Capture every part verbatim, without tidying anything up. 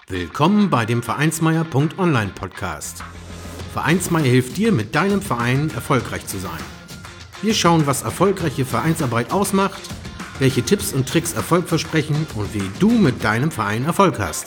Willkommen bei dem Vereinsmeier.online Podcast. Vereinsmeier hilft dir, mit deinem Verein erfolgreich zu sein. Wir schauen, was erfolgreiche Vereinsarbeit ausmacht, welche Tipps und Tricks Erfolg versprechen und wie du mit deinem Verein Erfolg hast.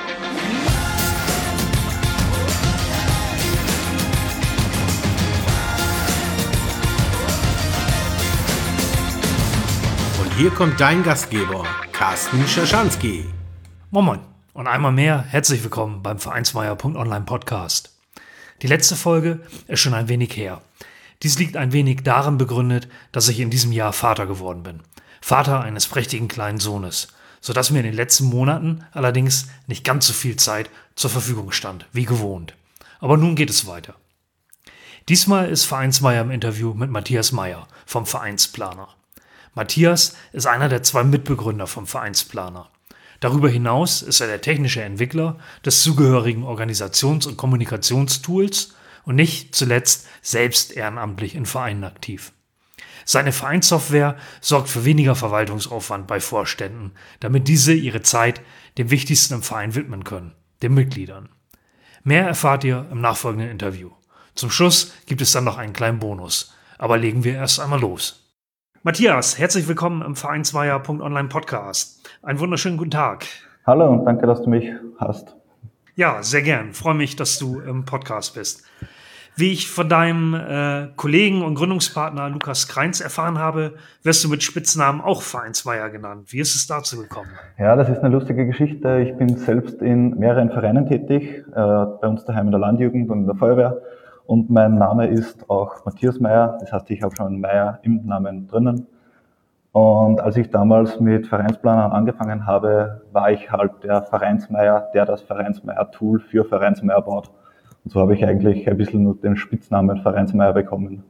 Und hier kommt dein Gastgeber, Carsten Schaschanski. Moin Moin und einmal mehr herzlich willkommen beim Vereinsmeier.online Podcast. Die letzte Folge ist schon ein wenig her. Dies liegt ein wenig darin begründet, dass ich in diesem Jahr Vater geworden bin. Vater eines prächtigen kleinen Sohnes, sodass mir in den letzten Monaten allerdings nicht ganz so viel Zeit zur Verfügung stand, wie gewohnt. Aber nun geht es weiter. Diesmal ist Vereinsmeier im Interview mit Matthias Meyer vom Vereinsplaner. Matthias ist einer der zwei Mitbegründer vom Vereinsplaner. Darüber hinaus ist er der technische Entwickler des zugehörigen Organisations- und Kommunikationstools und nicht zuletzt selbst ehrenamtlich in Vereinen aktiv. Seine Vereinssoftware sorgt für weniger Verwaltungsaufwand bei Vorständen, damit diese ihre Zeit dem Wichtigsten im Verein widmen können, den Mitgliedern. Mehr erfahrt ihr im nachfolgenden Interview. Zum Schluss gibt es dann noch einen kleinen Bonus, aber legen wir erst einmal los. Matthias, herzlich willkommen im Vereinsmeier.online Podcast. Einen wunderschönen guten Tag. Hallo und danke, dass du mich hast. Ja, sehr gern. Freue mich, dass du im Podcast bist. Wie ich von deinem äh, Kollegen und Gründungspartner Lukas Kreins erfahren habe, wirst du mit Spitznamen auch Vereinsmeier genannt. Wie ist es dazu gekommen? Ja, das ist eine lustige Geschichte. Ich bin selbst in mehreren Vereinen tätig, äh, bei uns daheim in der Landjugend und in der Feuerwehr. Und mein Name ist auch Matthias Meyer, das heißt, ich habe schon einen Meyer im Namen drinnen. Und als ich damals mit Vereinsplanern angefangen habe, war ich halt der Vereinsmeier, der das Vereinsmeier-Tool für Vereinsmeier baut. Und so habe ich eigentlich ein bisschen nur den Spitznamen Vereinsmeier bekommen.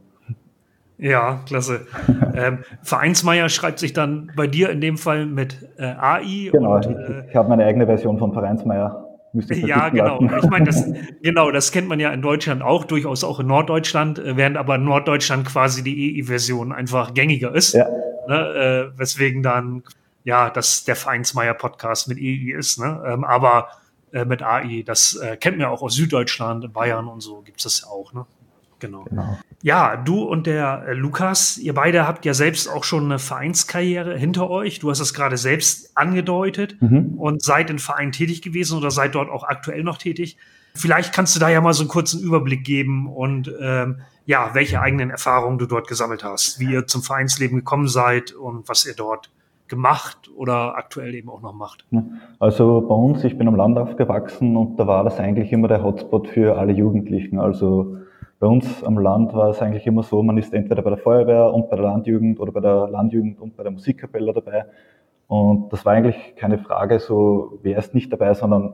Ja, klasse. ähm, Vereinsmeier schreibt sich dann bei dir in dem Fall mit äh, A I. Genau, und, ich, äh, ich habe meine eigene Version von Vereinsmeier. Ja, genau. Ich meine, das, genau, das kennt man ja in Deutschland auch, durchaus auch in Norddeutschland, während aber in Norddeutschland quasi die E I-Version einfach gängiger ist. Ja. Ne, äh, weswegen dann, ja, dass der Vereinsmeier-Podcast mit E I ist, ne? Ähm, aber äh, mit A I, das äh, kennt man ja auch aus Süddeutschland, in Bayern und so gibt es das ja auch, ne? Genau. genau. Ja, du und der äh, Lukas, ihr beide habt ja selbst auch schon eine Vereinskarriere hinter euch. Du hast es gerade selbst angedeutet mhm. und seid in Vereinen tätig gewesen oder seid dort auch aktuell noch tätig. Vielleicht kannst du da ja mal so einen kurzen Überblick geben und ähm, ja, welche eigenen Erfahrungen du dort gesammelt hast, wie ihr zum Vereinsleben gekommen seid und was ihr dort gemacht oder aktuell eben auch noch macht. Also bei uns, ich bin am Land aufgewachsen und da war das eigentlich immer der Hotspot für alle Jugendlichen. Also bei uns am Land war es eigentlich immer so, man ist entweder bei der Feuerwehr und bei der Landjugend oder bei der Landjugend und bei der Musikkapelle dabei. Und das war eigentlich keine Frage so, wer ist nicht dabei, sondern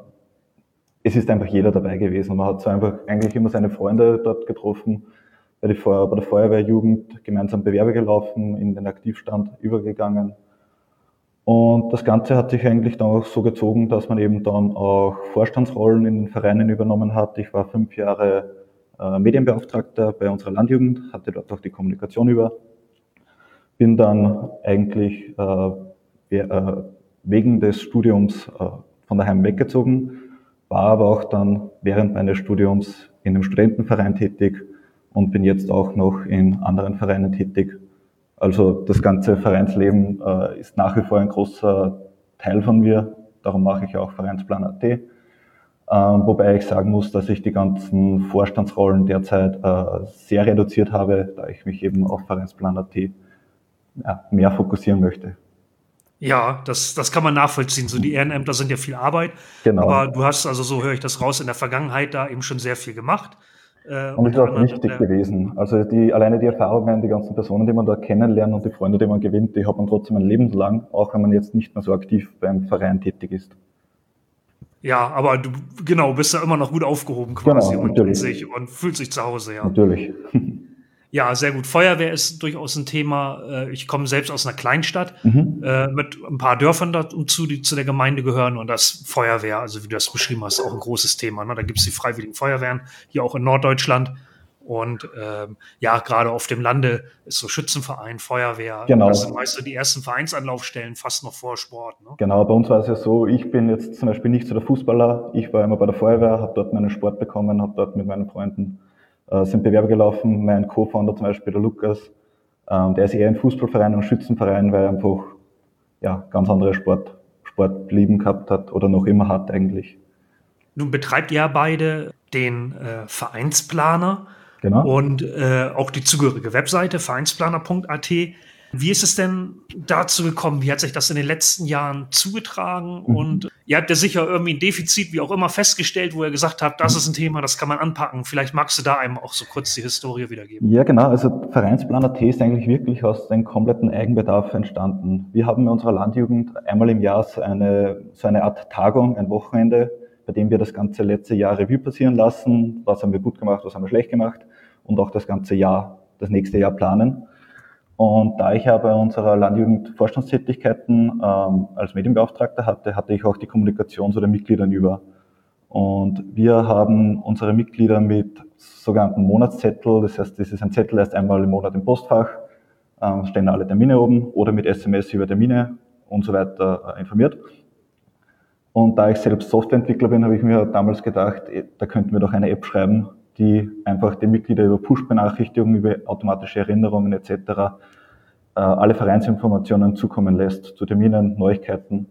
es ist einfach jeder dabei gewesen. Man hat so einfach eigentlich immer seine Freunde dort getroffen, bei, die Feuer, bei der Feuerwehrjugend gemeinsam Bewerbe gelaufen, in den Aktivstand übergegangen. Und das Ganze hat sich eigentlich dann auch so gezogen, dass man eben dann auch Vorstandsrollen in den Vereinen übernommen hat. Ich war fünf Jahre äh, Medienbeauftragter bei unserer Landjugend, hatte dort auch die Kommunikation über. Bin dann eigentlich äh, äh, wegen des Studiums äh, von daheim weggezogen, war aber auch dann während meines Studiums in einem Studentenverein tätig und bin jetzt auch noch in anderen Vereinen tätig. Also das ganze Vereinsleben äh, ist nach wie vor ein großer Teil von mir, darum mache ich auch Vereinsplan Punkt at. Ähm, wobei ich sagen muss, dass ich die ganzen Vorstandsrollen derzeit äh, sehr reduziert habe, da ich mich eben auf Vereinsplan Punkt at ja, mehr fokussieren möchte. Ja, das, das kann man nachvollziehen. So die Ehrenämter sind ja viel Arbeit. Genau. Aber du hast, also so höre ich das raus, in der Vergangenheit da eben schon sehr viel gemacht. Äh, und ist auch wichtig der, gewesen. Also die, alleine die Erfahrungen, die ganzen Personen, die man da kennenlernt und die Freunde, die man gewinnt, die hat man trotzdem ein Leben lang, auch wenn man jetzt nicht mehr so aktiv beim Verein tätig ist. Ja, aber du, genau, bist ja immer noch gut aufgehoben quasi genau, und, sich, und fühlt sich zu Hause, ja. Natürlich. Ja, sehr gut. Feuerwehr ist durchaus ein Thema. Ich komme selbst aus einer Kleinstadt mhm. äh, mit ein paar Dörfern dazu, die zu der Gemeinde gehören. Und das Feuerwehr, also wie du das beschrieben hast, auch ein großes Thema. Ne? Da gibt es die Freiwilligen Feuerwehren, hier auch in Norddeutschland. Und ähm, ja, gerade auf dem Lande ist so Schützenverein, Feuerwehr, Genau. das sind meist so die ersten Vereinsanlaufstellen, fast noch vor Sport. Ne? Genau, bei uns war es ja so, ich bin jetzt zum Beispiel nicht so der Fußballer, ich war immer bei der Feuerwehr, habe dort meinen Sport bekommen, habe dort mit meinen Freunden äh, sind Bewerber gelaufen, mein Co-Founder zum Beispiel, der Lukas, ähm, der ist eher ein Fußballverein und Schützenverein, weil er einfach ja, ganz andere Sport, Sportlieben gehabt hat oder noch immer hat eigentlich. Nun betreibt ihr ja beide den äh, Vereinsplaner Genau. und äh, auch die zugehörige Webseite vereinsplaner punkt a t. Wie ist es denn dazu gekommen? Wie hat sich das in den letzten Jahren zugetragen? Mhm. Und ihr habt ja sicher irgendwie ein Defizit, wie auch immer, festgestellt, wo ihr gesagt habt, das ist ein Thema, das kann man anpacken. Vielleicht magst du da einem auch so kurz die Historie wiedergeben. Ja, genau. Also Vereinsplaner T ist eigentlich wirklich aus dem kompletten Eigenbedarf entstanden. Wir haben in unserer Landjugend einmal im Jahr so eine, so eine Art Tagung, ein Wochenende, bei dem wir das ganze letzte Jahr Revue passieren lassen. Was haben wir gut gemacht, was haben wir schlecht gemacht und auch das ganze Jahr, das nächste Jahr planen. Und da ich ja bei unserer Landjugend Vorstandstätigkeiten ähm, als Medienbeauftragter hatte, hatte ich auch die Kommunikation zu den Mitgliedern über. Und wir haben unsere Mitglieder mit sogenannten Monatszettel, das heißt, das ist ein Zettel erst einmal im Monat im Postfach, ähm, stehen alle Termine oben oder mit S M S über Termine und so weiter äh, informiert. Und da ich selbst Softwareentwickler bin, habe ich mir damals gedacht, da könnten wir doch eine App schreiben, die einfach die Mitglieder über Push-Benachrichtigungen, über automatische Erinnerungen et cetera äh, alle Vereinsinformationen zukommen lässt, zu Terminen, Neuigkeiten.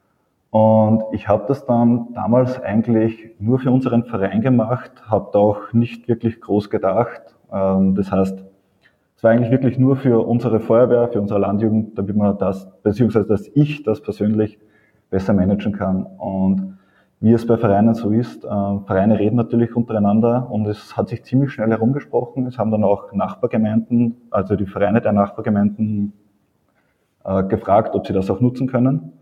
Und ich habe das dann damals eigentlich nur für unseren Verein gemacht, habe da auch nicht wirklich groß gedacht. Ähm, das heißt, es war eigentlich wirklich nur für unsere Feuerwehr, für unsere Landjugend, damit man das, beziehungsweise dass ich das persönlich besser managen kann. Und wie es bei Vereinen so ist, äh, Vereine reden natürlich untereinander und es hat sich ziemlich schnell herumgesprochen. Es haben dann auch Nachbargemeinden, also die Vereine der Nachbargemeinden, äh, gefragt, ob sie das auch nutzen können.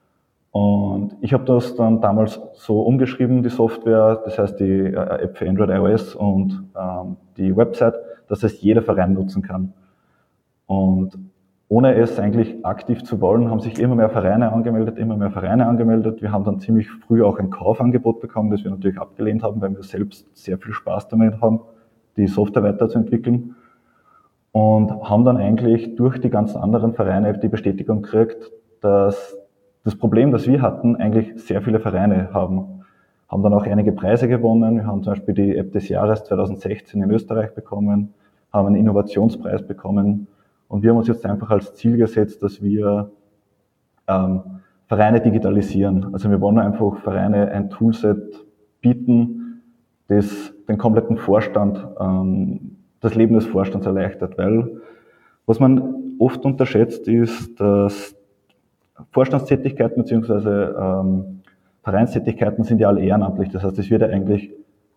Und ich habe das dann damals so umgeschrieben, die Software, das heißt die äh, App für Android, iOS und ähm, die Website, dass es jeder Verein nutzen kann. Und ohne es eigentlich aktiv zu wollen, haben sich immer mehr Vereine angemeldet, immer mehr Vereine angemeldet. Wir haben dann ziemlich früh auch ein Kaufangebot bekommen, das wir natürlich abgelehnt haben, weil wir selbst sehr viel Spaß damit haben, die Software weiterzuentwickeln. Und haben dann eigentlich durch die ganzen anderen Vereine die Bestätigung gekriegt, dass das Problem, das wir hatten, eigentlich sehr viele Vereine haben. Haben dann auch einige Preise gewonnen. Wir haben zum Beispiel die App des Jahres zwanzig sechzehn in Österreich bekommen, haben einen Innovationspreis bekommen. Und wir haben uns jetzt einfach als Ziel gesetzt, dass wir ähm, Vereine digitalisieren. Also wir wollen einfach Vereine ein Toolset bieten, das den kompletten Vorstand, ähm, das Leben des Vorstands erleichtert. Weil was man oft unterschätzt ist, dass Vorstandstätigkeiten bzw. Ähm, Vereinstätigkeiten sind ja alle ehrenamtlich. Das heißt, es wird ja eigentlich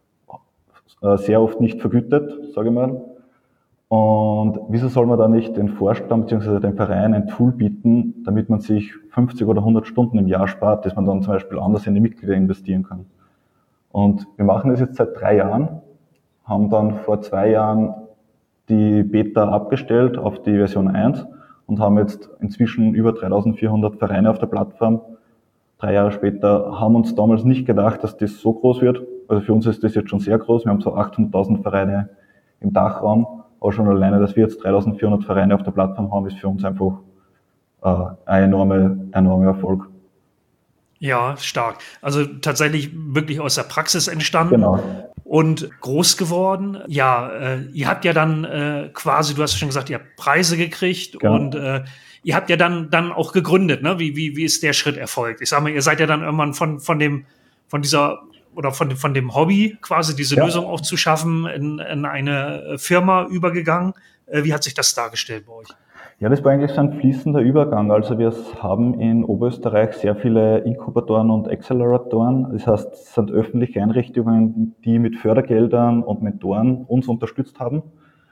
äh, sehr oft nicht vergütet, sage ich mal. Und wieso soll man da nicht den Vorstand bzw. den Verein ein Tool bieten, damit man sich fünfzig oder hundert Stunden im Jahr spart, dass man dann zum Beispiel anders in die Mitglieder investieren kann. Und wir machen das jetzt seit drei Jahren, haben dann vor zwei Jahren die Beta abgestellt auf die Version eins und haben jetzt inzwischen über dreitausendvierhundert Vereine auf der Plattform. Drei Jahre später haben uns damals nicht gedacht, dass das so groß wird. Also für uns ist das jetzt schon sehr groß. Wir haben so achthunderttausend Vereine im Dachraum. Aber schon alleine, dass wir jetzt dreitausendvierhundert Vereine auf der Plattform haben, ist für uns einfach äh, ein enormer enorme Erfolg. Ja, stark. Also tatsächlich wirklich aus der Praxis entstanden. Genau. Und groß geworden. Ja, äh, ihr habt ja dann äh, quasi, du hast schon gesagt, ihr habt Preise gekriegt genau. und äh, ihr habt ja dann dann auch gegründet, ne? Wie wie wie ist der Schritt erfolgt? Ich sag mal, ihr seid ja dann irgendwann von von dem von dieser oder von dem von dem Hobby quasi diese ja. Lösung auch zu schaffen in, in eine Firma übergegangen. Äh, wie hat sich das dargestellt bei euch? Ja, das war eigentlich so ein fließender Übergang. Also wir haben in Oberösterreich sehr viele Inkubatoren und Acceleratoren. Das heißt, es sind öffentliche Einrichtungen, die mit Fördergeldern und Mentoren uns unterstützt haben.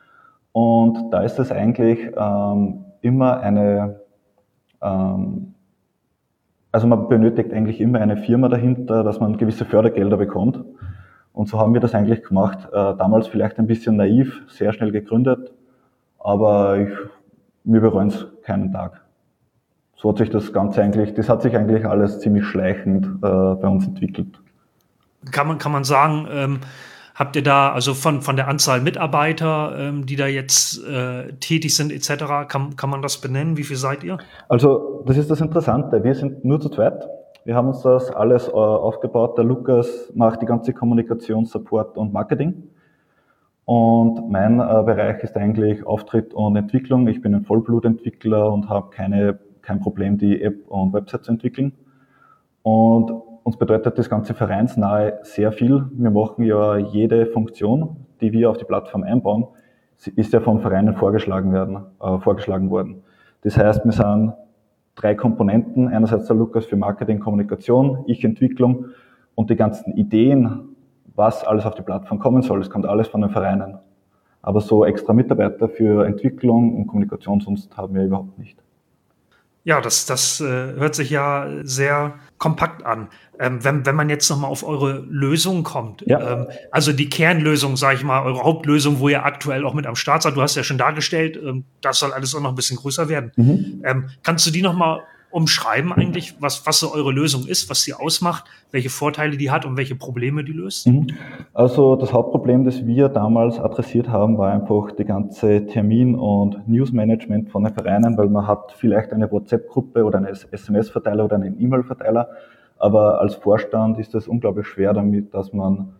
Und da ist es eigentlich ähm, immer eine, ähm, also man benötigt eigentlich immer eine Firma dahinter, dass man gewisse Fördergelder bekommt. Und so haben wir das eigentlich gemacht. Äh, damals vielleicht ein bisschen naiv, sehr schnell gegründet, aber ich wir bereuen es keinen Tag. So hat sich das Ganze eigentlich, das hat sich eigentlich alles ziemlich schleichend äh, bei uns entwickelt. Kann man, kann man sagen, ähm, Habt ihr da, also von, von der Anzahl Mitarbeiter, ähm, die da jetzt äh, tätig sind et cetera, kann, kann man das benennen? Wie viel seid ihr? Also das ist das Interessante. Wir sind nur zu zweit. Wir haben uns das alles äh, aufgebaut. Der Lukas macht die ganze Kommunikation, Support und Marketing. Und mein äh, Bereich ist eigentlich Auftritt und Entwicklung. Ich bin ein Vollblutentwickler und habe keine, kein Problem, die App und Website zu entwickeln. Und uns bedeutet das ganze vereinsnahe sehr viel. Wir machen ja jede Funktion, die wir auf die Plattform einbauen, ist ja von Vereinen vorgeschlagen werden, äh, vorgeschlagen worden. Das heißt, wir sind drei Komponenten. Einerseits der Lukas für Marketing, Kommunikation, ich Entwicklung und die ganzen Ideen, was alles auf die Plattform kommen soll. Das kommt alles von den Vereinen. Aber so extra Mitarbeiter für Entwicklung und Kommunikation sonst haben wir überhaupt nicht. Ja, das, das äh, hört sich ja sehr kompakt an. Ähm, wenn, wenn man jetzt nochmal auf eure Lösung kommt, Ja. ähm, also die Kernlösung, sage ich mal, eure Hauptlösung, wo ihr aktuell auch mit am Start seid, du hast ja schon dargestellt, ähm, das soll alles auch noch ein bisschen größer werden. Mhm. Ähm, kannst du die nochmal umschreiben eigentlich, was, was so eure Lösung ist, was sie ausmacht, welche Vorteile die hat und welche Probleme die löst? Mhm. Also das Hauptproblem, das wir damals adressiert haben, war einfach die ganze Termin- und Newsmanagement von den Vereinen, weil man hat vielleicht eine WhatsApp-Gruppe oder einen S M S-Verteiler oder einen E-Mail-Verteiler, aber als Vorstand ist es unglaublich schwer damit, dass man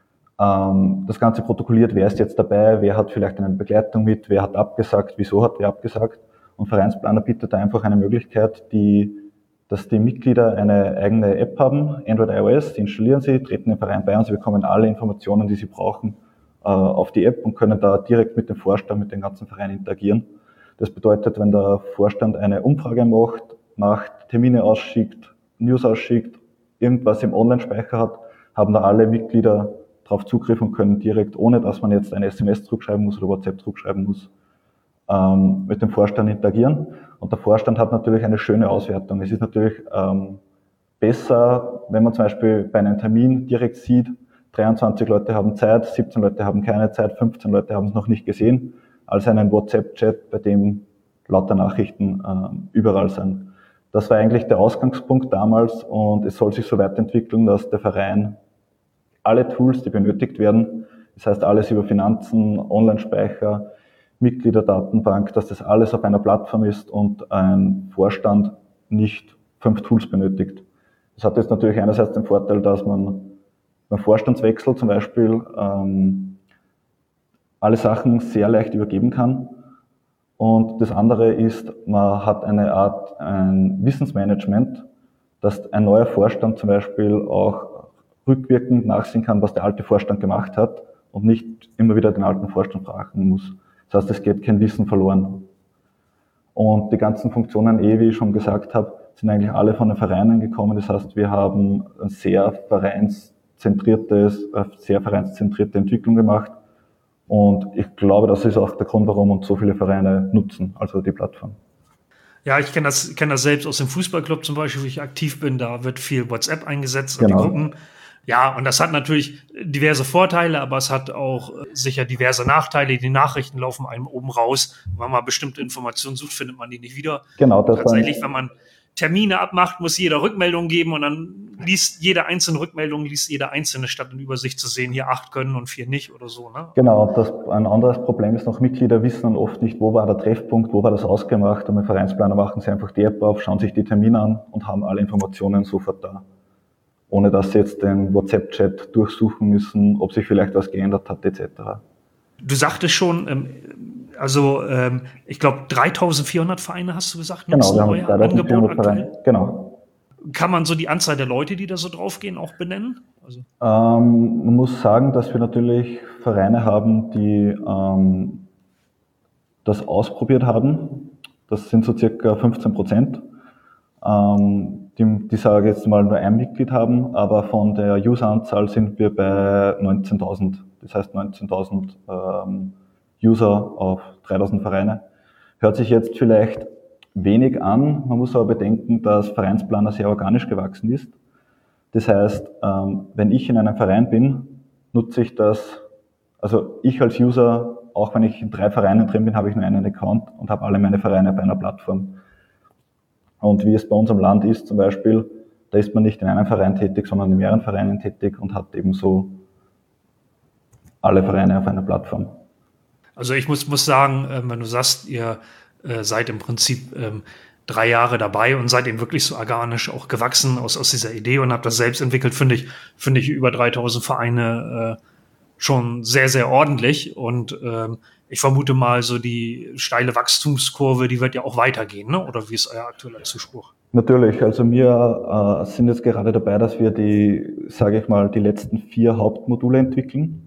ähm, das Ganze protokolliert, wer ist jetzt dabei, wer hat vielleicht eine Begleitung mit, wer hat abgesagt, wieso hat wer abgesagt. Und Vereinsplaner bietet da einfach eine Möglichkeit, die, dass die Mitglieder eine eigene App haben, Android, iOS, die installieren sie, treten den Verein bei und sie bekommen alle Informationen, die sie brauchen, äh, auf die App und können da direkt mit dem Vorstand, mit dem ganzen Verein interagieren. Das bedeutet, wenn der Vorstand eine Umfrage macht, macht, Termine ausschickt, News ausschickt, irgendwas im Online-Speicher hat, haben da alle Mitglieder darauf Zugriff und können direkt, ohne dass man jetzt eine S M S zurückschreiben muss oder WhatsApp zurückschreiben muss, mit dem Vorstand interagieren. Und der Vorstand hat natürlich eine schöne Auswertung. Es ist natürlich ähm, besser, wenn man zum Beispiel bei einem Termin direkt sieht, dreiundzwanzig Leute haben Zeit, siebzehn Leute haben keine Zeit, fünfzehn Leute haben es noch nicht gesehen, als einen WhatsApp-Chat, bei dem lauter Nachrichten ähm, überall sind. Das war eigentlich der Ausgangspunkt damals und es soll sich so weiterentwickeln, dass der Verein alle Tools, die benötigt werden, das heißt alles über Finanzen, Online-Speicher, Mitgliederdatenbank, dass das alles auf einer Plattform ist und ein Vorstand nicht fünf Tools benötigt. Das hat jetzt natürlich einerseits den Vorteil, dass man beim Vorstandswechsel zum Beispiel ähm, alle Sachen sehr leicht übergeben kann. Und das andere ist, man hat eine Art ein Wissensmanagement, dass ein neuer Vorstand zum Beispiel auch rückwirkend nachsehen kann, was der alte Vorstand gemacht hat und nicht immer wieder den alten Vorstand fragen muss. Das heißt, es geht kein Wissen verloren. Und die ganzen Funktionen, eh, wie ich schon gesagt habe, sind eigentlich alle von den Vereinen gekommen. Das heißt, wir haben ein sehr vereinszentriertes, sehr vereinszentrierte Entwicklung gemacht. Und ich glaube, das ist auch der Grund, warum uns so viele Vereine nutzen, also die Plattform. Ja, ich kenne das, kenne das selbst aus dem Fußballclub zum Beispiel, wo ich aktiv bin. Da wird viel WhatsApp eingesetzt und Genau. die Gruppen. Ja, und das hat natürlich diverse Vorteile, aber es hat auch äh, sicher diverse Nachteile. Die Nachrichten laufen einem oben raus. Wenn man bestimmte Informationen sucht, findet man die nicht wieder. Genau, das Tatsächlich, war wenn man Termine abmacht, muss jeder Rückmeldung geben und dann liest jede einzelne Rückmeldung, liest jeder einzelne, statt eine Übersicht zu sehen, hier acht können und vier nicht oder so. Ne? Genau, das, ein anderes Problem ist noch, Mitglieder wissen dann oft nicht, wo war der Treffpunkt, wo war das ausgemacht. Und mit Vereinsplaner machen sie einfach die App auf, schauen sich die Termine an und haben alle Informationen sofort da. Ohne dass sie jetzt den WhatsApp-Chat durchsuchen müssen, ob sich vielleicht was geändert hat, et cetera. Du sagtest schon, ähm, also ähm, ich glaube dreitausendvierhundert Vereine hast du gesagt, Genau, wir haben euer dreitausendvierhundert Angebot Vereine. aktuell. Genau. Kann man so die Anzahl der Leute, die da so draufgehen, auch benennen? Also Ähm, man muss sagen, dass wir natürlich Vereine haben, die ähm, das ausprobiert haben. Das sind so circa fünfzehn Prozent. Ähm, die, die sage jetzt mal nur ein Mitglied haben, aber von der Useranzahl sind wir bei neunzehntausend. Das heißt neunzehntausend ähm, User auf dreitausend Vereine. Hört sich jetzt vielleicht wenig an. Man muss aber bedenken, dass Vereinsplaner sehr organisch gewachsen ist. Das heißt, ähm, wenn ich in einem Verein bin, nutze ich das, also ich als User, auch wenn ich in drei Vereinen drin bin, habe ich nur einen Account und habe alle meine Vereine bei einer Plattform. Und wie es bei uns am Land ist zum Beispiel, da ist man nicht in einem Verein tätig, sondern in mehreren Vereinen tätig und hat eben so alle Vereine auf einer Plattform. Also ich muss, muss sagen, äh, wenn du sagst, ihr äh, seid im Prinzip ähm, drei Jahre dabei und seid eben wirklich so organisch auch gewachsen aus, aus dieser Idee und habt das selbst entwickelt, finde ich, finde ich über dreitausend Vereine äh, schon sehr, sehr ordentlich. Und ähm, ich vermute mal, so die steile Wachstumskurve, die wird ja auch weitergehen, ne? Oder wie ist euer aktueller Zuspruch? Natürlich, also wir äh, sind jetzt gerade dabei, dass wir die, sage ich mal, die letzten vier Hauptmodule entwickeln.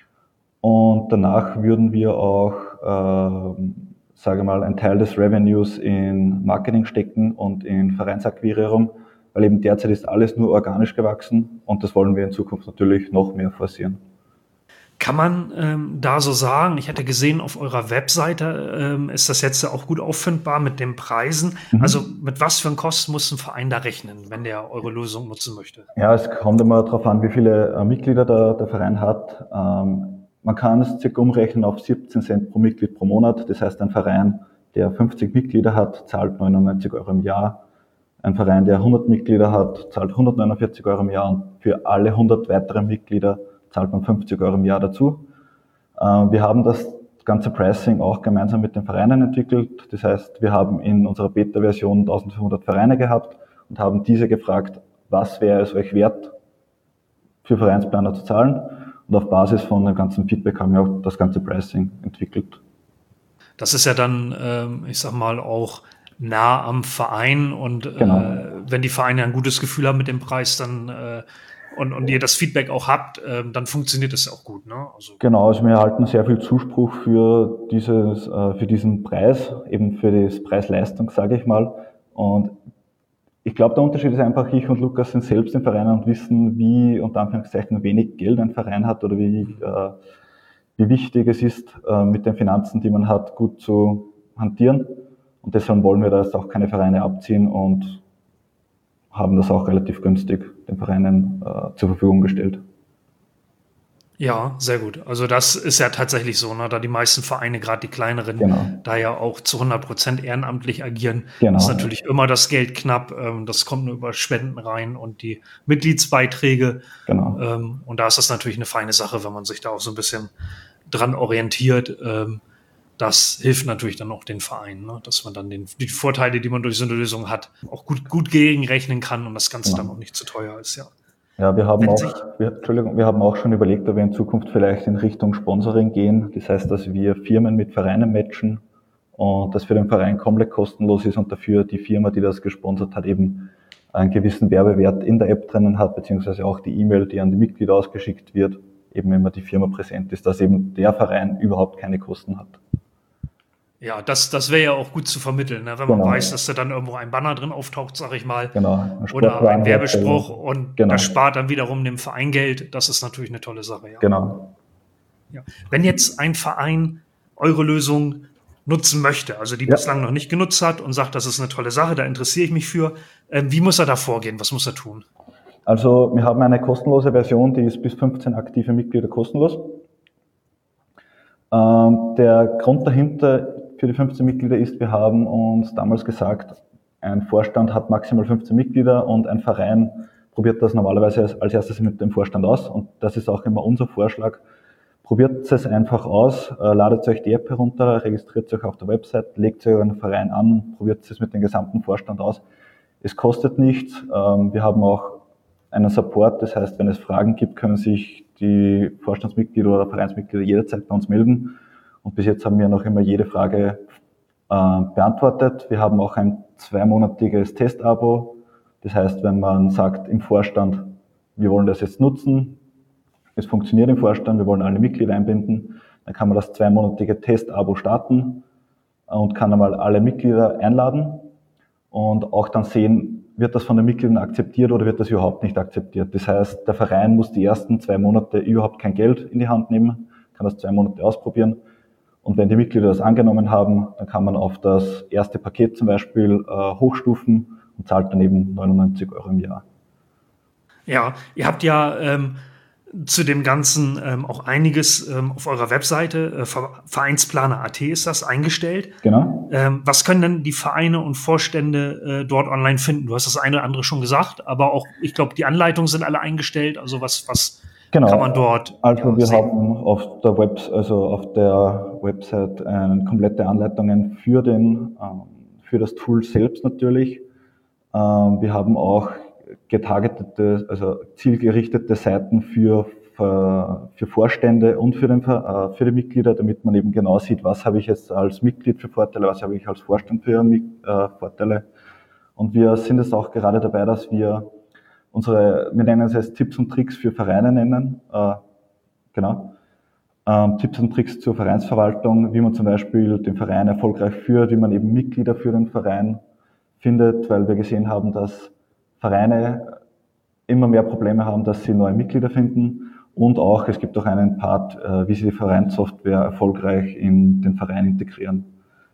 Und danach würden wir auch, äh, sage ich mal, einen Teil des Revenues in Marketing stecken und in Vereinsakquirierung, weil eben derzeit ist alles nur organisch gewachsen und das wollen wir in Zukunft natürlich noch mehr forcieren. Kann man ähm, da so sagen, ich hatte gesehen, auf eurer Webseite ähm, ist das jetzt auch gut auffindbar mit den Preisen. Mhm. Also mit was für einen Kosten muss ein Verein da rechnen, wenn der eure Lösung nutzen möchte? Ja, es kommt immer darauf an, wie viele äh, Mitglieder der, der Verein hat. Ähm, man kann es circa umrechnen auf siebzehn Cent pro Mitglied pro Monat. Das heißt, ein Verein, der fünfzig Mitglieder hat, zahlt neunundneunzig Euro im Jahr. Ein Verein, der hundert Mitglieder hat, zahlt hundertneunundvierzig Euro im Jahr. Und für alle hundert weiteren Mitglieder zahlt man fünfzig Euro im Jahr dazu. Wir haben das ganze Pricing auch gemeinsam mit den Vereinen entwickelt. Das heißt, wir haben in unserer Beta-Version eintausendfünfhundert Vereine gehabt und haben diese gefragt, was wäre es euch wert, für Vereinsplaner zu zahlen. Und auf Basis von dem ganzen Feedback haben wir auch das ganze Pricing entwickelt. Das ist ja dann, ähm, ich sag mal, auch nah am Verein. Und genau. äh, wenn die Vereine ein gutes Gefühl haben mit dem Preis, dann äh, Und, und ihr das Feedback auch habt, ähm, dann funktioniert das auch gut, ne? Also genau, also wir erhalten sehr viel Zuspruch für dieses, äh, für diesen Preis, eben für das Preis-Leistung, sage ich mal. Und ich glaube, der Unterschied ist einfach, ich und Lukas sind selbst im Verein und wissen, wie unter Anführungszeichen wenig Geld ein Verein hat oder wie, äh, wie wichtig es ist, äh, mit den Finanzen, die man hat, gut zu hantieren. Und deshalb wollen wir da jetzt auch keine Vereine abziehen und haben das auch relativ günstig den Vereinen äh, zur Verfügung gestellt. Ja, sehr gut. Also das ist ja tatsächlich so, ne? Da die meisten Vereine, gerade die kleineren, genau. da ja auch zu hundert Prozent ehrenamtlich agieren, genau. ist natürlich immer das Geld knapp. Ähm, das kommt nur über Spenden rein und die Mitgliedsbeiträge. Genau. Ähm, und da ist das natürlich eine feine Sache, wenn man sich da auch so ein bisschen dran orientiert. Ähm, Das hilft natürlich dann auch den Vereinen, ne? Dass man dann den, die Vorteile, die man durch so eine Lösung hat, auch gut, gut gegenrechnen kann und das Ganze ja. dann auch nicht zu teuer ist, ja. Ja, wir haben auch, wir, Entschuldigung, wir haben auch schon überlegt, ob wir in Zukunft vielleicht in Richtung Sponsoring gehen. Das heißt, dass wir Firmen mit Vereinen matchen und das für den Verein komplett kostenlos ist und dafür die Firma, die das gesponsert hat, eben einen gewissen Werbewert in der App drinnen hat, beziehungsweise auch die E-Mail, die an die Mitglieder ausgeschickt wird, eben immer die Firma präsent ist, dass eben der Verein überhaupt keine Kosten hat. Ja, das, das wäre ja auch gut zu vermitteln, ne? Wenn man genau. weiß, dass da dann irgendwo ein Banner drin auftaucht, sag ich mal, genau. ein oder ein Werbespruch und genau. das spart dann wiederum dem Verein Geld. Das ist natürlich eine tolle Sache. Ja. Genau. Ja. Wenn jetzt ein Verein eure Lösung nutzen möchte, also die ja. bislang noch nicht genutzt hat und sagt, das ist eine tolle Sache, da interessiere ich mich für, äh, wie muss er da vorgehen? Was muss er tun? Also wir haben eine kostenlose Version, die ist bis fünfzehn aktive Mitglieder kostenlos. Ähm, der Grund dahinter für die fünfzehn Mitglieder ist, wir haben uns damals gesagt, ein Vorstand hat maximal fünfzehn Mitglieder und ein Verein probiert das normalerweise als erstes mit dem Vorstand aus und das ist auch immer unser Vorschlag. Probiert es einfach aus, äh, ladet euch die App herunter, registriert euch auf der Website, legt euch euren Verein an, probiert es mit dem gesamten Vorstand aus. Es kostet nichts, ähm, wir haben auch einen Support, das heißt, wenn es Fragen gibt, können sich die Vorstandsmitglieder oder Vereinsmitglieder jederzeit bei uns melden. Und bis jetzt haben wir noch immer jede Frage äh, beantwortet. Wir haben auch ein zweimonatiges Testabo. Das heißt, wenn man sagt im Vorstand, wir wollen das jetzt nutzen, es funktioniert im Vorstand, wir wollen alle Mitglieder einbinden, dann kann man das zweimonatige Testabo starten und kann einmal alle Mitglieder einladen und auch dann sehen, wird das von den Mitgliedern akzeptiert oder wird das überhaupt nicht akzeptiert. Das heißt, der Verein muss die ersten zwei Monate überhaupt kein Geld in die Hand nehmen, kann das zwei Monate ausprobieren. Und wenn die Mitglieder das angenommen haben, dann kann man auf das erste Paket zum Beispiel äh, hochstufen und zahlt dann eben neunundneunzig Euro im Jahr. Ja, ihr habt ja ähm, zu dem Ganzen ähm, auch einiges ähm, auf eurer Webseite, äh, Vereinsplaner Punkt A T ist das, eingestellt. Genau. Ähm, was können denn die Vereine und Vorstände äh, dort online finden? Du hast das eine oder andere schon gesagt, aber auch, ich glaube, die Anleitungen sind alle eingestellt. Also was, was Genau. kann man dort Also ja, wir sehen? haben auf der Web, also auf der Website äh, komplette Anleitungen für den, ähm, für das Tool selbst natürlich. Ähm, wir haben auch getargetete, also zielgerichtete Seiten für, für, für Vorstände und für, den, äh, für die Mitglieder, damit man eben genau sieht, was habe ich jetzt als Mitglied für Vorteile, was habe ich als Vorstand für äh, Vorteile. Und wir sind jetzt auch gerade dabei, dass wir unsere, wir nennen es jetzt Tipps und Tricks für Vereine nennen, äh, genau. Ähm, Tipps und Tricks zur Vereinsverwaltung, wie man zum Beispiel den Verein erfolgreich führt, wie man eben Mitglieder für den Verein findet, weil wir gesehen haben, dass Vereine immer mehr Probleme haben, dass sie neue Mitglieder finden und auch, es gibt auch einen Part, äh, wie sie die Vereinssoftware erfolgreich in den Verein integrieren.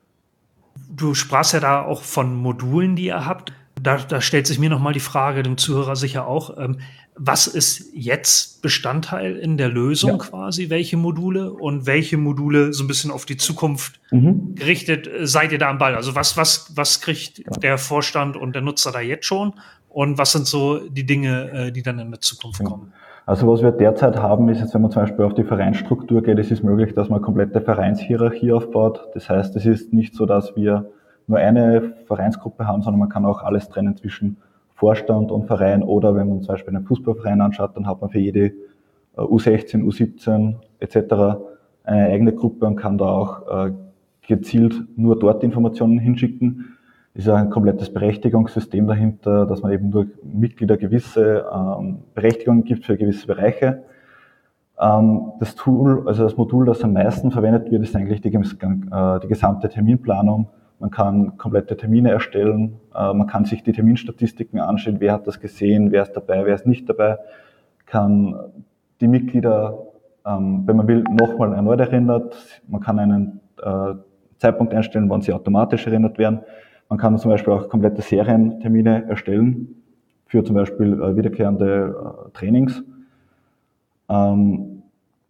Du sprachst ja da auch von Modulen, die ihr habt. Da, da stellt sich mir nochmal die Frage, dem Zuhörer sicher auch, ähm, was ist jetzt Bestandteil in der Lösung Ja. quasi, welche Module und welche Module so ein bisschen auf die Zukunft Mhm. gerichtet, äh, seid ihr da am Ball? Also was, was, was kriegt Ja. der Vorstand und der Nutzer da jetzt schon und was sind so die Dinge, äh, die dann in der Zukunft Ja. kommen? Also was wir derzeit haben, ist jetzt, wenn man zum Beispiel auf die Vereinsstruktur geht, es ist möglich, dass man eine komplette Vereinshierarchie aufbaut. Das heißt, es ist nicht so, dass wir nur eine Vereinsgruppe haben, sondern man kann auch alles trennen zwischen Vorstand und Verein oder wenn man zum Beispiel einen Fußballverein anschaut, dann hat man für jede U sechzehn, U siebzehn et cetera eine eigene Gruppe und kann da auch gezielt nur dort Informationen hinschicken. Es ist ein komplettes Berechtigungssystem dahinter, dass man eben nur Mitglieder gewisse ähm, Berechtigungen gibt für gewisse Bereiche. Ähm, das Tool, also das Modul, das am meisten verwendet wird, ist eigentlich die, äh, die gesamte Terminplanung. Man kann komplette Termine erstellen, äh, man kann sich die Terminstatistiken anschauen, wer hat das gesehen, wer ist dabei, wer ist nicht dabei, kann die Mitglieder, ähm, wenn man will, nochmal erneut erinnert, man kann einen äh, Zeitpunkt einstellen, wann sie automatisch erinnert werden. Man kann zum Beispiel auch komplette Serientermine erstellen für zum Beispiel äh, wiederkehrende äh, Trainings. Ähm,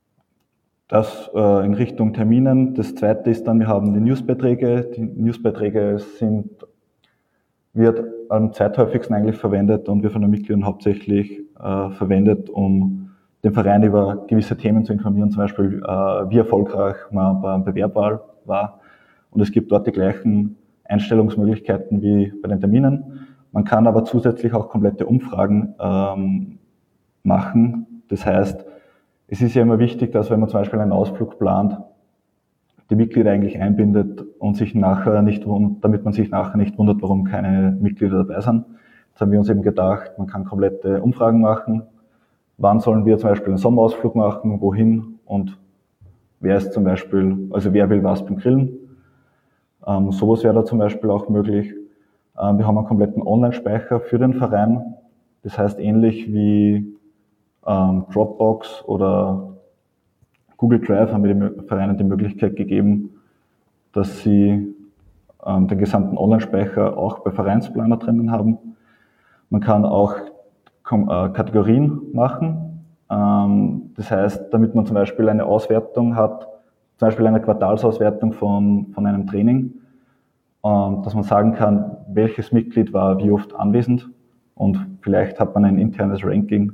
das äh, in Richtung Terminen. Das zweite ist dann, wir haben die Newsbeiträge. Die Newsbeiträge sind, wird am zweithäufigsten eigentlich verwendet und wird von den Mitgliedern hauptsächlich äh, verwendet, um den Verein über gewisse Themen zu informieren, zum Beispiel äh, wie erfolgreich man beim Bewerbwahl war. Und es gibt dort die gleichen Einstellungsmöglichkeiten wie bei den Terminen. Man kann aber zusätzlich auch komplette Umfragen ähm, machen. Das heißt, es ist ja immer wichtig, dass wenn man zum Beispiel einen Ausflug plant, die Mitglieder eigentlich einbindet und sich nachher nicht, damit man sich nachher nicht wundert, warum keine Mitglieder dabei sind. Jetzt haben wir uns eben gedacht, man kann komplette Umfragen machen. Wann sollen wir zum Beispiel einen Sommerausflug machen, wohin und wer ist zum Beispiel, also wer will was beim Grillen. Ähm, sowas wäre da zum Beispiel auch möglich. Ähm, wir haben einen kompletten Online-Speicher für den Verein. Das heißt, ähnlich wie ähm, Dropbox oder Google Drive haben wir den Vereinen die Möglichkeit gegeben, dass sie ähm, den gesamten Online-Speicher auch bei Vereinsplaner drinnen haben. Man kann auch Kom- äh, Kategorien machen. Ähm, das heißt, damit man zum Beispiel eine Auswertung hat, zum Beispiel eine Quartalsauswertung von, von einem Training, ähm, dass man sagen kann, welches Mitglied war wie oft anwesend und vielleicht hat man ein internes Ranking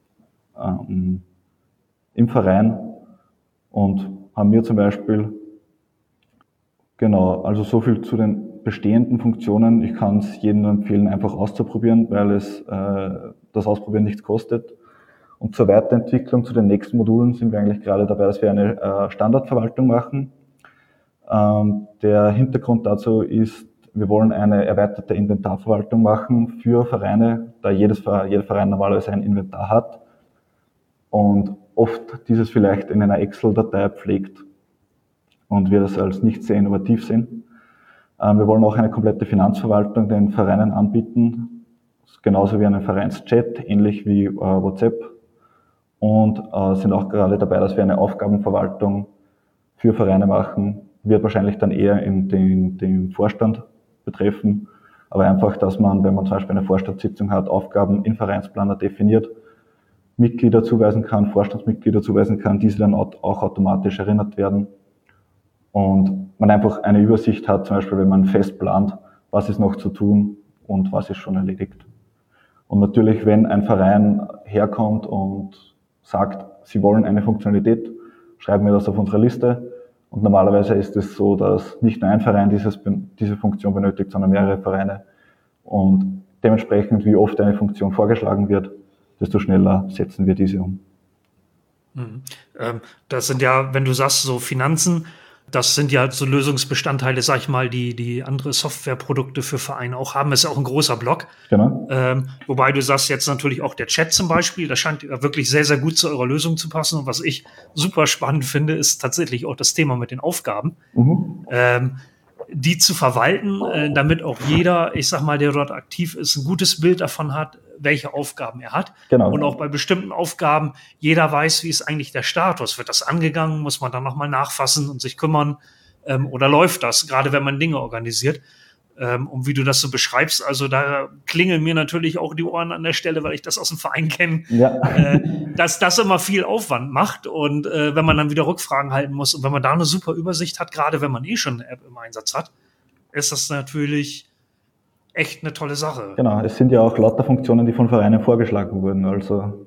ähm, im Verein und haben wir zum Beispiel, genau, also so viel zu den bestehenden Funktionen. Ich kann es jedem nur empfehlen, einfach auszuprobieren, weil es äh, das Ausprobieren nichts kostet. Und zur Weiterentwicklung, zu den nächsten Modulen sind wir eigentlich gerade dabei, dass wir eine äh, Standardverwaltung machen. Ähm, der Hintergrund dazu ist, wir wollen eine erweiterte Inventarverwaltung machen für Vereine, da jedes, jeder Verein normalerweise ein Inventar hat und oft dieses vielleicht in einer Excel-Datei pflegt und wir das als nicht sehr innovativ sehen. Ähm, wir wollen auch eine komplette Finanzverwaltung den Vereinen anbieten, genauso wie einen Vereinschat, ähnlich wie äh, WhatsApp. Und äh, sind auch gerade dabei, dass wir eine Aufgabenverwaltung für Vereine machen. Wird wahrscheinlich dann eher in den, den Vorstand betreffen, aber einfach, dass man, wenn man zum Beispiel eine Vorstandssitzung hat, Aufgaben in Vereinsplaner definiert, Mitglieder zuweisen kann, Vorstandsmitglieder zuweisen kann, diese dann auch automatisch erinnert werden und man einfach eine Übersicht hat, zum Beispiel, wenn man fest plant, was ist noch zu tun und was ist schon erledigt. Und natürlich, wenn ein Verein herkommt und sagt, sie wollen eine Funktionalität, schreiben wir das auf unsere Liste. Und normalerweise ist es so, dass nicht nur ein Verein dieses, diese Funktion benötigt, sondern mehrere Vereine. Und dementsprechend, wie oft eine Funktion vorgeschlagen wird, desto schneller setzen wir diese um. Mhm. Ähm, das sind ja, wenn du sagst, so Finanzen, das sind ja so Lösungsbestandteile, sag ich mal, die, die andere Softwareprodukte für Vereine auch haben. Das ist ja auch ein großer Block. Genau. Ähm, wobei du sagst jetzt natürlich auch der Chat zum Beispiel, das scheint ja wirklich sehr, sehr gut zu eurer Lösung zu passen. Und was ich super spannend finde, ist tatsächlich auch das Thema mit den Aufgaben. Mhm. Ähm, die zu verwalten, äh, damit auch jeder, ich sag mal, der dort aktiv ist, ein gutes Bild davon hat, welche Aufgaben er hat. Genau. Und auch bei bestimmten Aufgaben jeder weiß, wie ist eigentlich der Status. Wird das angegangen? Muss man dann nochmal nachfassen und sich kümmern? Ähm, oder läuft das, gerade wenn man Dinge organisiert? Ähm, und wie du das so beschreibst, also da klingeln mir natürlich auch die Ohren an der Stelle, weil ich das aus dem Verein kenne, ja. äh, dass das immer viel Aufwand macht. Und äh, wenn man dann wieder Rückfragen halten muss und wenn man da eine super Übersicht hat, gerade wenn man eh schon eine App im Einsatz hat, ist das natürlich echt eine tolle Sache. Genau, es sind ja auch lauter Funktionen, die von Vereinen vorgeschlagen wurden. Also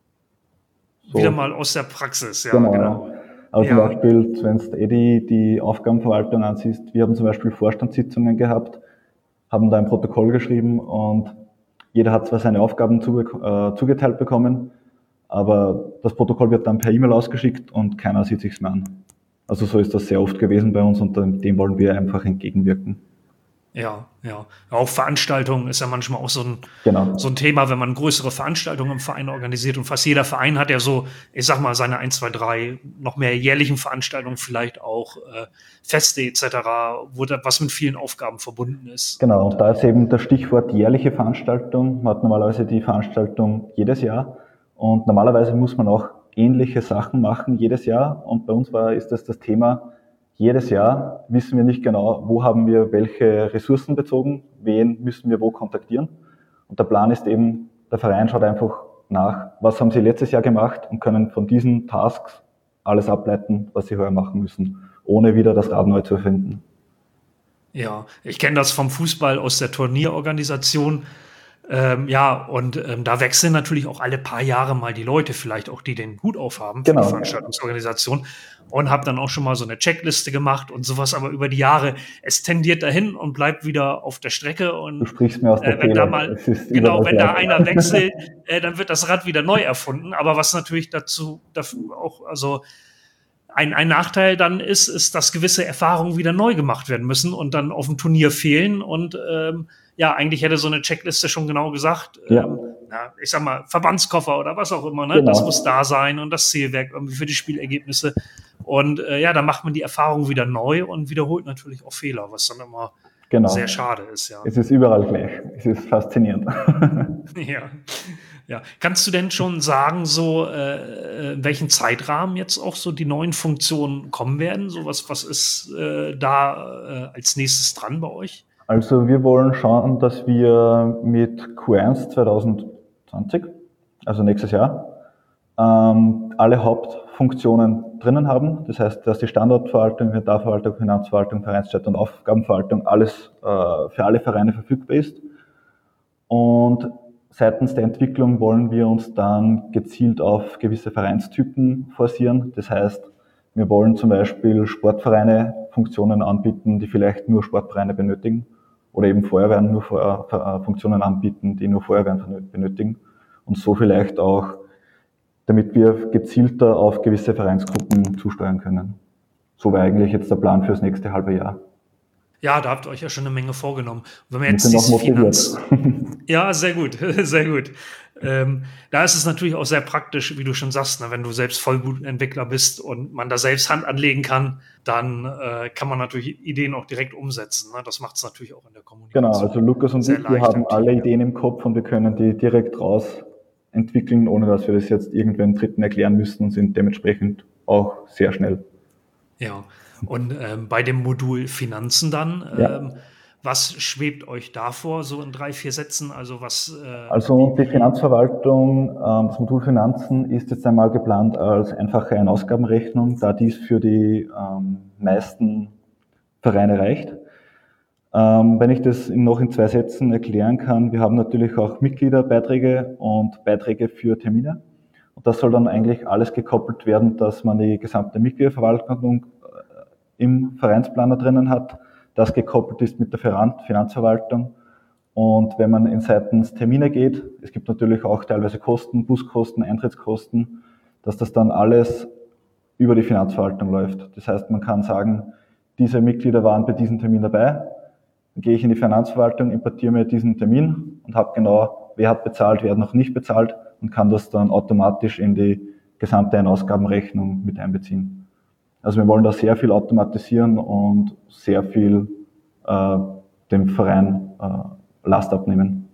so. Wieder mal aus der Praxis, ja. Genau. genau. Aber ja. Zum Beispiel, wenn du eh die, die Aufgabenverwaltung ansiehst, wir haben zum Beispiel Vorstandssitzungen gehabt, haben da ein Protokoll geschrieben und jeder hat zwar seine Aufgaben zuge äh, zugeteilt bekommen, aber das Protokoll wird dann per E-Mail ausgeschickt und keiner sieht sich's mehr an. Also so ist das sehr oft gewesen bei uns und dem wollen wir einfach entgegenwirken. Ja, ja. Auch Veranstaltungen ist ja manchmal auch so ein, genau. so ein Thema, wenn man größere Veranstaltungen im Verein organisiert. Und fast jeder Verein hat ja so, ich sag mal, seine ein, zwei, drei noch mehr jährlichen Veranstaltungen, vielleicht auch äh, Feste et cetera, wo da was mit vielen Aufgaben verbunden ist. Genau, und da ist eben das Stichwort jährliche Veranstaltung. Man hat normalerweise die Veranstaltung jedes Jahr und normalerweise muss man auch ähnliche Sachen machen jedes Jahr. Und bei uns war ist das das Thema, jedes Jahr wissen wir nicht genau, wo haben wir welche Ressourcen bezogen, wen müssen wir wo kontaktieren. Und der Plan ist eben, der Verein schaut einfach nach, was haben sie letztes Jahr gemacht und können von diesen Tasks alles ableiten, was sie heuer machen müssen, ohne wieder das Rad neu zu erfinden. Ja, ich kenne das vom Fußball aus der Turnierorganisation. Ähm, ja, und ähm, da wechseln natürlich auch alle paar Jahre mal die Leute, vielleicht auch die den Hut aufhaben für genau. die Veranstaltungsorganisation und habe dann auch schon mal so eine Checkliste gemacht und sowas, aber über die Jahre, es tendiert dahin und bleibt wieder auf der Strecke und du sprichst mir aus der äh, wenn Kehle. da mal, genau, wenn da einer wechselt, äh, dann wird das Rad wieder neu erfunden, aber was natürlich dazu, dafür auch, also Ein, ein Nachteil dann ist, ist, dass gewisse Erfahrungen wieder neu gemacht werden müssen und dann auf dem Turnier fehlen. Und ähm, ja, eigentlich hätte so eine Checkliste schon genau gesagt, ja. ähm, ja, ich sag mal, Verbandskoffer oder was auch immer, ne? Genau. Das muss da sein und das Zielwerk irgendwie für die Spielergebnisse. Und äh, ja, da macht man die Erfahrung wieder neu und wiederholt natürlich auch Fehler, was dann immer genau. sehr schade ist. Ja. Es ist überall gleich. Es ist faszinierend. Ja. Ja, kannst du denn schon sagen, so äh, in welchen Zeitrahmen jetzt auch so die neuen Funktionen kommen werden? So was, was ist äh, da äh, als nächstes dran bei euch? Also wir wollen schauen, dass wir mit Q eins zwanzig zwanzig, also nächstes Jahr, ähm, alle Hauptfunktionen drinnen haben. Das heißt, dass die Standortverwaltung, Inventarverwaltung, Finanzverwaltung, Vereinschat und Aufgabenverwaltung alles äh, für alle Vereine verfügbar ist. Und seitens der Entwicklung wollen wir uns dann gezielt auf gewisse Vereinstypen forcieren. Das heißt, wir wollen zum Beispiel Sportvereine Funktionen anbieten, die vielleicht nur Sportvereine benötigen oder eben Feuerwehren nur Funktionen anbieten, die nur Feuerwehren benötigen und so vielleicht auch, damit wir gezielter auf gewisse Vereinsgruppen zusteuern können. So wäre eigentlich jetzt der Plan fürs nächste halbe Jahr. Ja, da habt ihr euch ja schon eine Menge vorgenommen. Wenn wir jetzt dieses Finanz ja, sehr gut, sehr gut. Ähm, da ist es natürlich auch sehr praktisch, wie du schon sagst, ne, wenn du selbst Vollblutentwickler bist und man da selbst Hand anlegen kann, dann äh, kann man natürlich Ideen auch direkt umsetzen. Ne? Das macht es natürlich auch in der Kommunikation. Genau, also Lukas und ich, wir haben alle Ideen im Kopf und wir können die direkt raus entwickeln, ohne dass wir das jetzt irgendwann Dritten erklären müssen und sind dementsprechend auch sehr schnell. Ja. Und ähm, bei dem Modul Finanzen dann, ja. ähm, was schwebt euch da vor, so in drei, vier Sätzen? Also was? Äh, also die Finanzverwaltung, ähm, das Modul Finanzen ist jetzt einmal geplant als einfache Ein-Ausgabenrechnung, da dies für die ähm, meisten Vereine reicht. Ähm, wenn ich das noch in zwei Sätzen erklären kann, wir haben natürlich auch Mitgliederbeiträge und Beiträge für Termine. Und das soll dann eigentlich alles gekoppelt werden, dass man die gesamte Mitgliederverwaltung im Vereinsplaner drinnen hat, das gekoppelt ist mit der Finanzverwaltung. Und wenn man in seitens Termine geht, es gibt natürlich auch teilweise Kosten, Buskosten, Eintrittskosten, dass das dann alles über die Finanzverwaltung läuft. Das heißt, man kann sagen, diese Mitglieder waren bei diesem Termin dabei, dann gehe ich in die Finanzverwaltung, importiere mir diesen Termin und habe genau, wer hat bezahlt, wer hat noch nicht bezahlt und kann das dann automatisch in die gesamte Ein-Ausgabenrechnung mit einbeziehen. Also wir wollen da sehr viel automatisieren und sehr viel äh, dem Verein äh, Last abnehmen.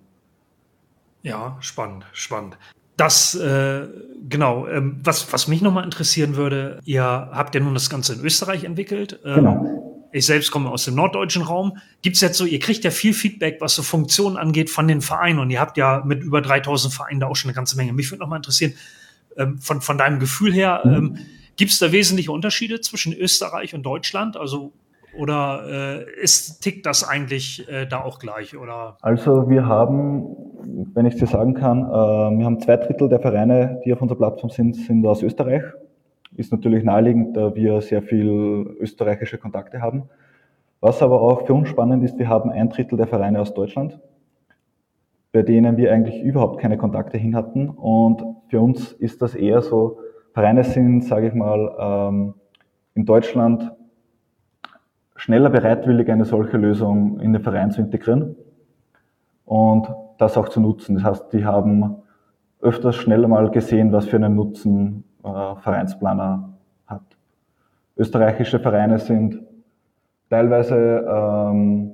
Ja, spannend, spannend. Das, äh, genau, ähm, was, was mich nochmal interessieren würde, ihr habt ja nun das Ganze in Österreich entwickelt. Ähm, Genau. Ich selbst komme aus dem norddeutschen Raum. Gibt's jetzt so, ihr kriegt ja viel Feedback, was so Funktionen angeht von den Vereinen und ihr habt ja mit über dreitausend Vereinen da auch schon eine ganze Menge. Mich würde nochmal interessieren, ähm, von, von deinem Gefühl her, Mhm. ähm, gibt's da wesentliche Unterschiede zwischen Österreich und Deutschland? Also, oder äh, ist, tickt das eigentlich äh, da auch gleich? Oder? Also wir haben, wenn ich es dir sagen kann, äh, wir haben zwei Drittel der Vereine, die auf unserer Plattform sind, sind aus Österreich. Ist natürlich naheliegend, da wir sehr viel österreichische Kontakte haben. Was aber auch für uns spannend ist, wir haben ein Drittel der Vereine aus Deutschland, bei denen wir eigentlich überhaupt keine Kontakte hin hatten. Und für uns ist das eher so, Vereine sind, sage ich mal, ähm, in Deutschland schneller bereitwillig, eine solche Lösung in den Verein zu integrieren und das auch zu nutzen. Das heißt, die haben öfters schneller mal gesehen, was für einen Nutzen äh, Vereinsplaner hat. Österreichische Vereine sind teilweise ähm,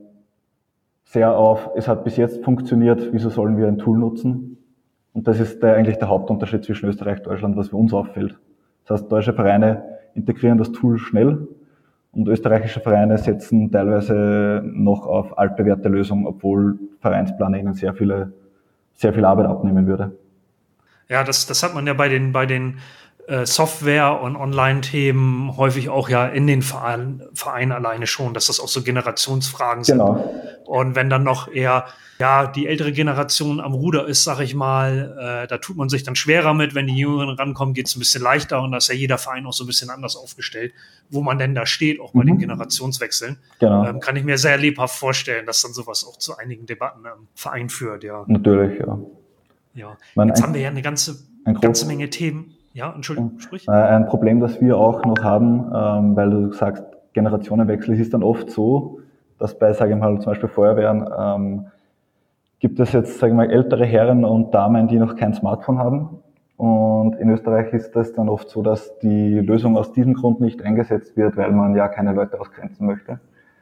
sehr auf, es hat bis jetzt funktioniert, wieso sollen wir ein Tool nutzen? Und das ist der, eigentlich der Hauptunterschied zwischen Österreich und Deutschland, was für uns auffällt. Das heißt, deutsche Vereine integrieren das Tool schnell und österreichische Vereine setzen teilweise noch auf altbewährte Lösungen, obwohl Vereinsplaner ihnen sehr viele, sehr viel Arbeit abnehmen würde. Ja, das, das hat man ja bei den, bei den äh, Software- und Online-Themen häufig auch ja in den Vereinen, Vereinen alleine schon, dass das auch so Generationsfragen sind. Genau. Und wenn dann noch eher ja die ältere Generation am Ruder ist, sag ich mal, äh, da tut man sich dann schwerer mit. Wenn die Jüngeren rankommen, geht es ein bisschen leichter und da ist ja jeder Verein auch so ein bisschen anders aufgestellt, wo man denn da steht, auch bei Mhm. den Generationswechseln. Genau. Ähm, kann ich mir sehr lebhaft vorstellen, dass dann sowas auch zu einigen Debatten im Verein führt, ja. Natürlich, ja. Ja. Man, Jetzt ein, haben wir ja eine ganze, ein ganze groß- Menge Themen. Ja, Entschuldigung, sprich. Äh, Ein Problem, das wir auch noch haben, ähm, weil du sagst, Generationenwechsel, es ist dann oft so, dass bei, sage ich mal, zum Beispiel Feuerwehren, ähm, gibt es jetzt, sage ich mal, ältere Herren und Damen, die noch kein Smartphone haben. Und in Österreich ist das dann oft so, dass die Lösung aus diesem Grund nicht eingesetzt wird, weil man ja keine Leute ausgrenzen möchte.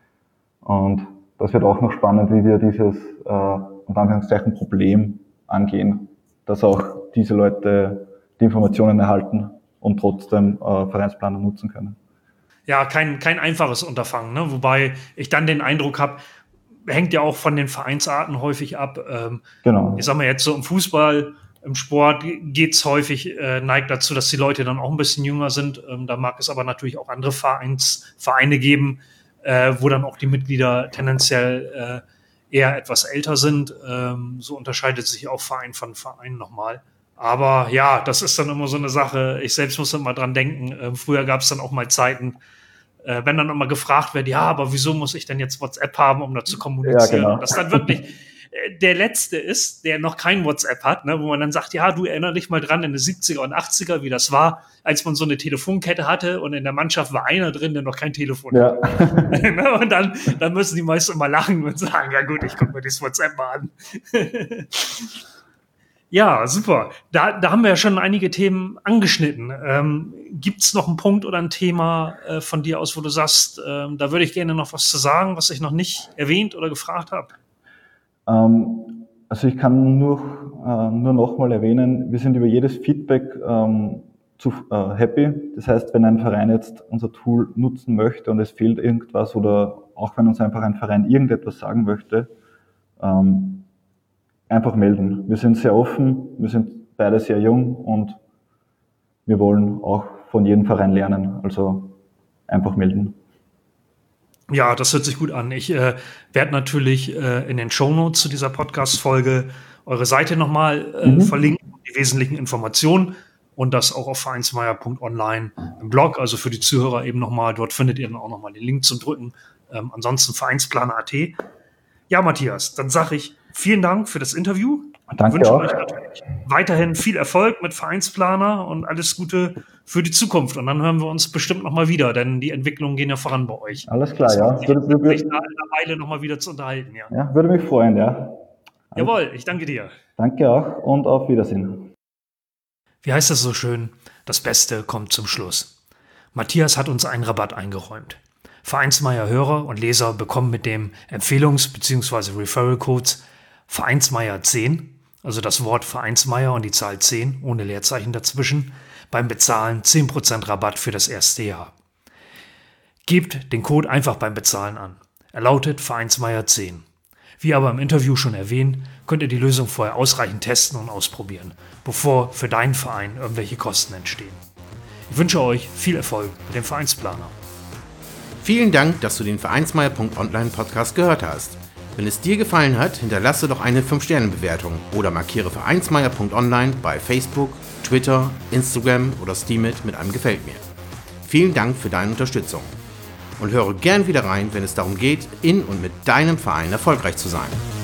Und das wird auch noch spannend, wie wir dieses, äh, unter Anführungszeichen, Problem angehen, dass auch diese Leute die Informationen erhalten und trotzdem äh, Vereinsplaner nutzen können. Ja, kein, kein einfaches Unterfangen, ne? Wobei ich dann den Eindruck habe, hängt ja auch von den Vereinsarten häufig ab. Ähm, Genau. ich sag mal jetzt so im Fußball, im Sport geht's häufig, äh, neigt dazu, dass die Leute dann auch ein bisschen jünger sind. Ähm, da mag es aber natürlich auch andere Vereins, Vereine geben, äh, wo dann auch die Mitglieder tendenziell äh, eher etwas älter sind. Ähm, so unterscheidet sich auch Verein von Verein nochmal. Aber ja, das ist dann immer so eine Sache. Ich selbst muss immer dran denken. Äh, früher gab es dann auch mal Zeiten, äh, wenn dann immer gefragt wird, ja, aber wieso muss ich denn jetzt WhatsApp haben, um da zu kommunizieren? Ja, genau. Und das dann wirklich äh, der Letzte ist, der noch kein WhatsApp hat, ne, wo man dann sagt, ja, du erinner dich mal dran in den siebziger und achtziger, wie das war, als man so eine Telefonkette hatte und in der Mannschaft war einer drin, der noch kein Telefon Ja. hatte. Und dann, dann müssen die meisten immer lachen und sagen, ja gut, ich gucke mir das WhatsApp mal an. Ja, super. Da, da haben wir ja schon einige Themen angeschnitten. Ähm, Gibt es noch einen Punkt oder ein Thema äh, von dir aus, wo du sagst, ähm, da würde ich gerne noch was zu sagen, was ich noch nicht erwähnt oder gefragt habe? Ähm, also ich kann nur, äh, nur nochmal erwähnen, wir sind über jedes Feedback ähm, zu, äh, happy. Das heißt, wenn ein Verein jetzt unser Tool nutzen möchte und es fehlt irgendwas oder auch wenn uns einfach ein Verein irgendetwas sagen möchte, ähm, einfach melden. Wir sind sehr offen, wir sind beide sehr jung und wir wollen auch von jedem Verein lernen. Also einfach melden. Ja, das hört sich gut an. Ich äh, werde natürlich äh, in den Shownotes zu dieser Podcast-Folge eure Seite nochmal äh, Mhm. verlinken, die wesentlichen Informationen. und das auch auf vereinsmeier punkt online im Blog, also für die Zuhörer eben nochmal, dort findet ihr dann auch nochmal den Link zum Drücken. Ähm, ansonsten vereinsplaner punkt at. Ja, Matthias, dann sage ich vielen Dank für das Interview. Danke Ich wünsche auch. euch natürlich weiterhin viel Erfolg mit Vereinsplaner und alles Gute für die Zukunft. Und dann hören wir uns bestimmt nochmal wieder, denn die Entwicklungen gehen ja voran bei euch. Alles klar, das ja. Sich Würde, würde, sich da in einer Weile nochmal wieder zu unterhalten. Ja. ja, würde mich freuen, ja. Jawohl, ich danke dir. Danke auch und auf Wiedersehen. Wie heißt es so schön? Das Beste kommt zum Schluss. Matthias hat uns einen Rabatt eingeräumt. Vereinsmeier-Hörer und Leser bekommen mit dem Empfehlungs- bzw. Referral-Codes Vereinsmeier zehn, also das Wort Vereinsmeier und die Zahl zehn ohne Leerzeichen dazwischen, beim Bezahlen zehn Prozent Rabatt für das erste Jahr. Gebt den Code einfach beim Bezahlen an. Er lautet Vereinsmeier zehn. Wie aber im Interview schon erwähnt, könnt ihr die Lösung vorher ausreichend testen und ausprobieren, bevor für deinen Verein irgendwelche Kosten entstehen. Ich wünsche euch viel Erfolg mit dem Vereinsplaner. Vielen Dank, dass du den vereinsmeier punkt online Podcast gehört hast. Wenn es dir gefallen hat, hinterlasse doch eine fünf Sterne Bewertung oder markiere vereinsmeier punkt online bei Facebook, Twitter, Instagram oder Steemit mit einem Gefällt mir. Vielen Dank für deine Unterstützung. Und höre gern wieder rein, wenn es darum geht, in und mit deinem Verein erfolgreich zu sein.